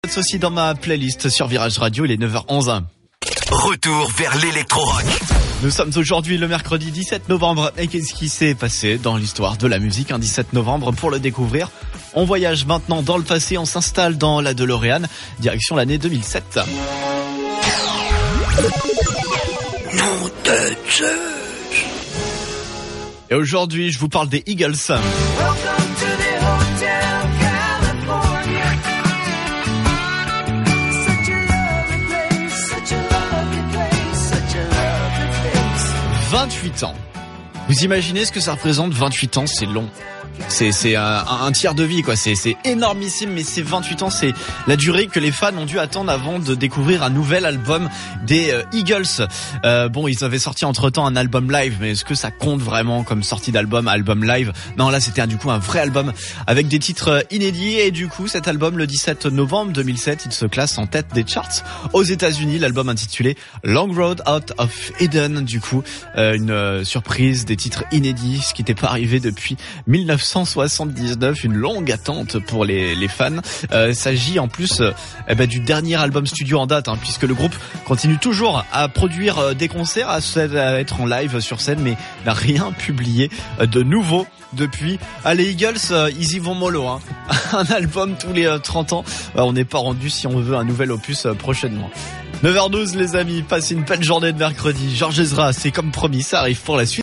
Aussi dans ma playlist sur Virage Radio, il est 9h11. Retour vers l'électro-rock. Nous sommes aujourd'hui le mercredi 17 novembre et qu'est-ce qui s'est passé dans l'histoire de la musique un 17 novembre pour le découvrir? On voyage maintenant dans le passé, on s'installe dans la DeLorean, direction l'année 2007. Nom de Zeus. Et aujourd'hui, je vous parle des Eagles. Welcome to the Hotel California. Such a lovely place, such a lovely place, such a lovely place. 28 ans. Vous imaginez ce que ça représente? 28 ans, c'est long. C'est un tiers de vie, quoi. C'est énormissime, mais c'est 28 ans, c'est la durée que les fans ont dû attendre avant de découvrir un nouvel album des Eagles. Bon, ils avaient sorti entre-temps un album live, mais est-ce que ça compte vraiment comme sortie d'album, album live? Non, là, c'était du coup un vrai album avec des titres inédits. Et du coup, cet album, le 17 novembre 2007, il se classe en tête des charts aux États-Unis. L'album intitulé Long Road Out of Eden. Du coup, une surprise, des titres inédits, ce qui n'était pas arrivé depuis 1979, une longue attente pour les fans. Il s'agit en plus du dernier album studio en date, puisque le groupe continue toujours à produire des concerts, à être en live sur scène, mais n'a rien publié de nouveau depuis. Les Eagles, ils y vont mollo, un album tous les 30 ans. On n'est pas rendu si on veut un nouvel opus prochainement. 9h12 les amis, passez une belle journée de mercredi. Georges Ezra, c'est comme promis, ça arrive pour la suite.